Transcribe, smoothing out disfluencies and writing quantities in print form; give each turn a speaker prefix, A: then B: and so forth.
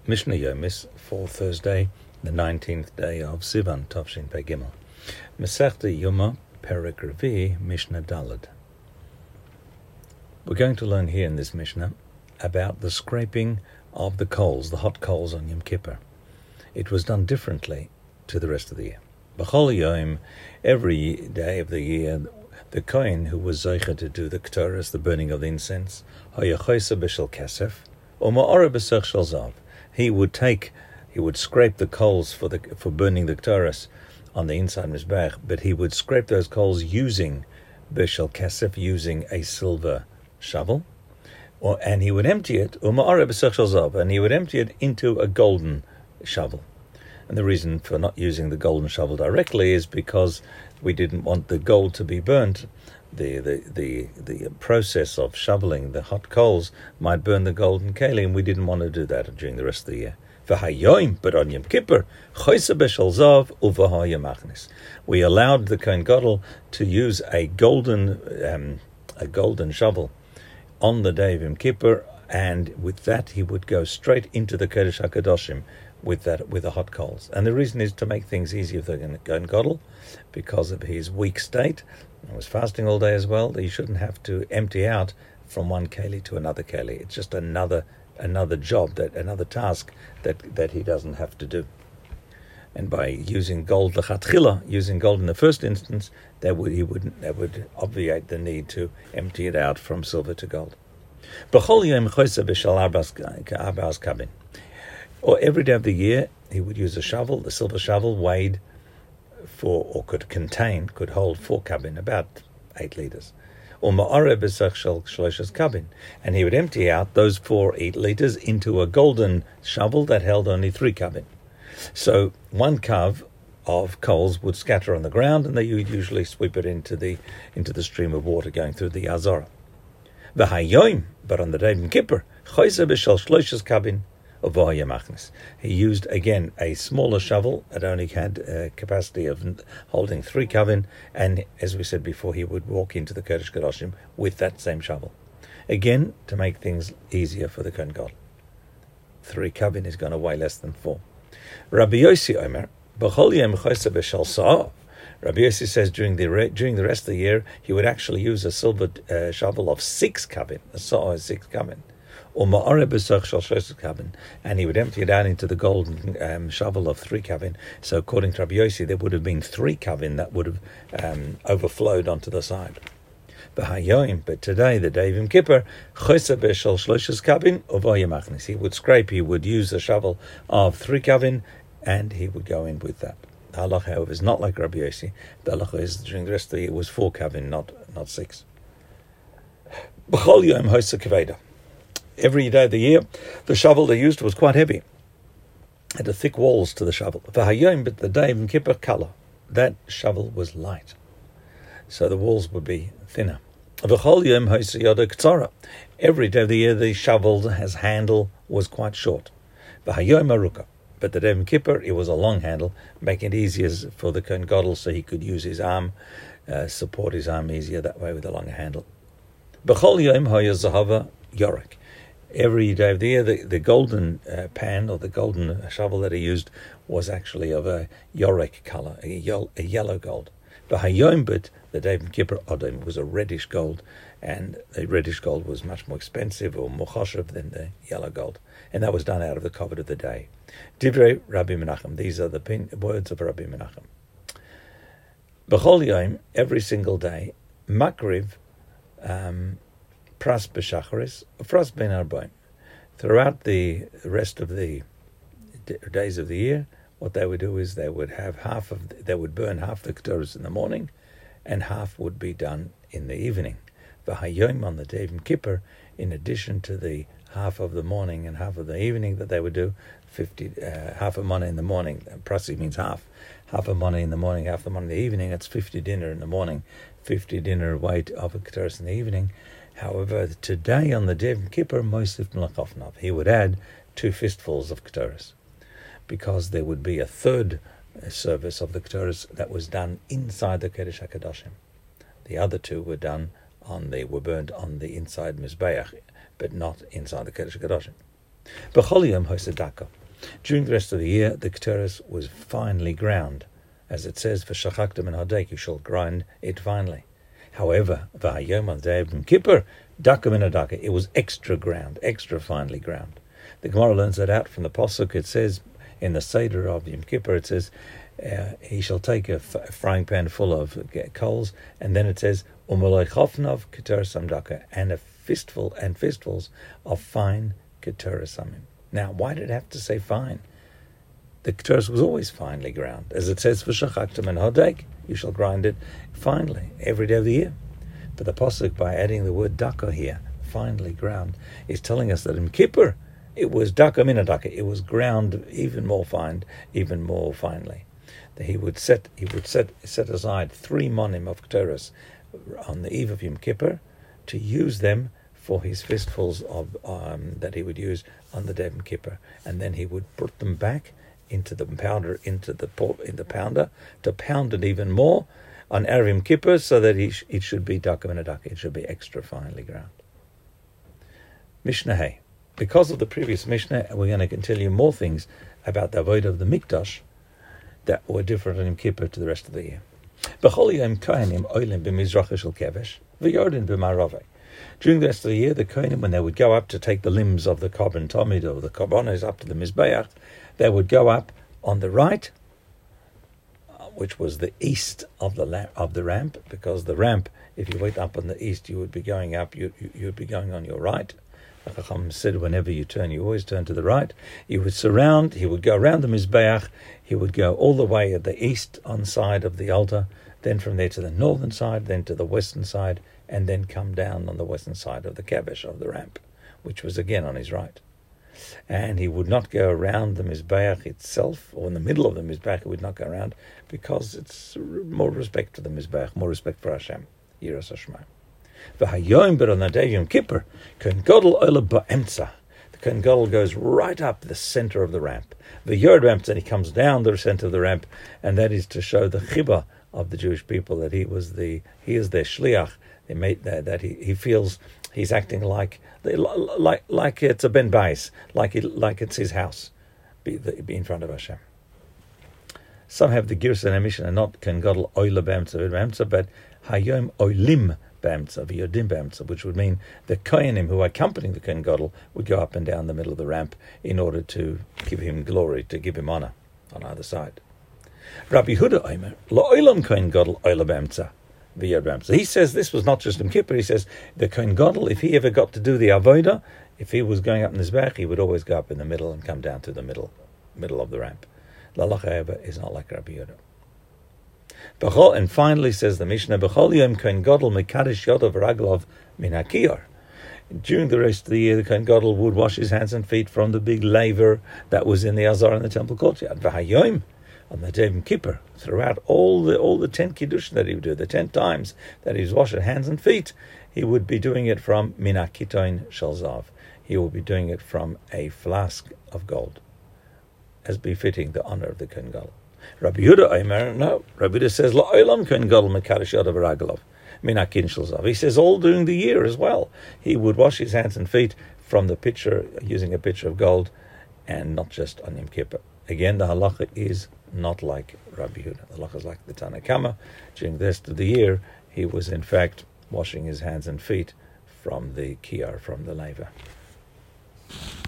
A: Mishnah Yomis for Thursday, the 19th day of Sivan, Tavshin Pei Gimel. Masechta Yoma, Perek Revi, Mishnah Daled. We're going to learn here in this Mishnah about the scraping of the coals, the hot coals on Yom Kippur. It was done differently to the rest of the year. B'chol Yom, every day of the year, the Kohen who was Zoicha to do the Ketores, the burning of the incense, Hayachosa B'shel Kesef, or Ma'ora B'sech Shel Zav, he would scrape the coals for burning the Ketores on the inside Mizbeach, but he would scrape those coals using B'shel Kesef, using a silver shovel, and he would empty it, and he would empty it into a golden shovel. And the reason for not using the golden shovel directly is because we didn't want the gold to be burnt. The process of shoveling the hot coals might burn the golden keli, and we didn't want to do that during the rest of the year. But on Yom Kippur, we allowed the Kohen Gadol to use a golden shovel on the day of Yom Kippur, and with that he would go straight into the Kodesh HaKadoshim with the hot coals. And the reason is to make things easier for the Kohen Gadol, because of his weak state. He was fasting all day as well. He shouldn't have to empty out from one keli to another keli. It's just another job, another task that he doesn't have to do. And by using gold l'chatchila, using gold in the first instance, that would obviate the need to empty it out from silver to gold. Or every day of the year, he would use a shovel. The silver shovel weighed could hold 4 kabin, about 8 liters. Or ma'are b'sech shel shloshes kabin, and he would empty out those 8 liters into a golden shovel that held only 3 kabin. So 1 kav of coals would scatter on the ground, and they would usually sweep it into the stream of water going through the Azara. V'hayoim, but on the day of Yom Kippur, choyse b'shel shloshes kabin. He used again a smaller shovel that only had a capacity of holding 3 kavin, and as we said before, he would walk into the Kodesh Kedoshim with that same shovel. Again, to make things easier for the Kohen Gadol. 3 kavin is going to weigh less than 4. Rabbi Yossi Omer, B'chol yom choyse b'shel sa'ah. Rabbi Yossi says during the rest of the year, he would actually use a silver shovel of 6 kavin. A sa'ah is 6 kavin. Or ma'are b'sech shel shloshes kabin, and he would empty it out into the golden shovel of 3 kavin. So according to Rabbi Yossi, there would have been 3 kavin that would have overflowed onto the side. But today, the day of Yom Kippur, choyse b'shel shloshes kabin uvoya machnis. He would scrape. He would use a shovel of 3 kavin, and he would go in with that. The halacha, however, is not like Rabbi Yossi. The halacha is during the rest of the year it was 4 kavin, not 6. B'chol yom hosa kaveda. Every day of the year, the shovel they used was quite heavy. It had thick walls to the shovel. But the day of Yom Kippur color, that shovel was light, so the walls would be thinner. Every day of the year, the shovel's handle was quite short. But the day of Yom Kippur, it was a long handle, making it easier for the Kohen Gadol, so he could use his arm, support his arm easier that way with a longer handle. Every day of the year, the golden pan or the golden shovel that he used was actually of a yorek color, a yellow gold. But the day of Yom Kippur Odom was a reddish gold, and the reddish gold was much more expensive or more choshev than the yellow gold, and that was done out of the covet of the day. Divrei Rabbi Menachem. These are the words of Rabbi Menachem. B'chol yom, every single day, makriv. Pras b'shacharis, pras ben arbaim. Throughout the rest of the days of the year, what they would do is they would burn half the ketores in the morning, and half would be done in the evening. V'hayom, on the day of Yom Kippur, in addition to the half of the morning and half of the evening that they would do, half a mana in the morning. Prasi means half a mana in the morning, half the mana in the evening. That's 50 dinner in the morning, 50 dinner weight of a ketores in the evening. However, today on the day of Yom Kippur, he would add 2 fistfuls of ketores, because there would be a third service of the ketores that was done inside the Kodesh HaKadoshim. The other 2 were burnt on the inside Mizbeach, but not inside the Kodesh HaKadoshim. B'chol yom hosedaka. During the rest of the year, the Keteris was finely ground. As it says, V'shachakta min hadek, you shall grind it finely. However, V'hayom on the day of Yom Kippur, daka min hadaka, it was extra ground, extra finely ground. The Gemara learns that out from the Pasuk. It says, in the Seder of Yom Kippur, it says, he shall take a frying pan full of coals, and then it says, Umaloi chofnov keteris samdaka, and fistfuls of fine keteris samim. Now, why did it have to say fine? The keteris was always finely ground. As it says, V'shachakta min hadek, you shall grind it finely every day of the year. But the Pasuk, by adding the word daka here, finely ground, is telling us that in Kippur, it was daka min hadaka, it was ground even more fine, even more finely. That he would set aside 3 monim of keteris on the eve of Yom Kippur to use them for his fistfuls of that he would use on the day of Yom Kippur, and then he would put them back into the powder, into the pounder, to pound it even more on Erev Yom Kippur, so that it should be daka min hadaka, it should be extra finely ground. Mishnah Hey. Because of the previous Mishnah, we're going to continue more things about the avodah of the Mikdash that were different on Yom Kippur to the rest of the year. During the rest of the year, the Kohanim, when they would go up to take the limbs of the Korban Tamid or the Korbanos up to the Mizbeach, they would go up on the right, which was the east of the ramp, because the ramp, if you went up on the east, you would be going up, you'd be going on your right. The Chacham said, whenever you turn, you always turn to the right. He would go around the Mizbeach, he would go all the way at the east on side of the altar, then from there to the northern side, then to the western side, and then come down on the western side of the Kabesh, of the ramp, which was again on his right. And he would not go around the Mizbeach itself, or in the middle of the Mizbeach, he would not go around, because it's more respect to the Mizbeach, more respect for Hashem. Yiras Hashema. V'hayom, but on the day of Yom Kippur, Kohen Gadol ola ba'emtza. The Kohen Gadol goes right up the center of the ramp. The Yord ramp, and he comes down the center of the ramp, and that is to show the chibah of the Jewish people, that he is their shliach. They made that he feels he's acting like it's a ben bais, like it's his house, be in front of Hashem. Some have the Girsa and Mishnah, not Kohen Gadol oila ba'emtza, but hayom olim b'emtza, v'yodim b'emtza, which would mean the Kohanim who are accompanying the Kohen Gadol would go up and down the middle of the ramp in order to give him glory, to give him honor on either side. Rabbi Huda Omer, La'olam Kohen Gadol oila b'emtza, v'yod b'emtza. He says this was not just in Kippur. He says the Kohen Gadol, if he ever got to do the avodah, if he was going up in his back, he would always go up in the middle and come down to the middle of the ramp. L'alacha is not like Rabbi Huda. And finally says the Mishnah, B'chol yom Kohen Gadol mekadesh yodav v'raglov min hakiyar. During the rest of the year, the Kohen Gadol would wash his hands and feet from the big laver that was in the Azar in the temple courtyard. V'hayom, on the day of Yom Kippur, throughout all the 10 kiddush that he would do, the 10 times that he was washing hands and feet, he would be doing it from min hakitoin shel zav. He will be doing it from a flask of gold, as befitting the honor of the Kohen Gadol. Rabbi Yehuda Omer, no. Rabbi Yehuda says, La'olam Kohen Gadol mekadesh yodav v'raglov min hakin shel zav. He says all during the year as well. He would wash his hands and feet from the pitcher, using a pitcher of gold, and not just on Yom Kippur. Again, the halacha is not like Rabbi Yehuda. The halacha is like the Tanna Kama. During the rest of the year, he was in fact washing his hands and feet from the kiyar, from the laver.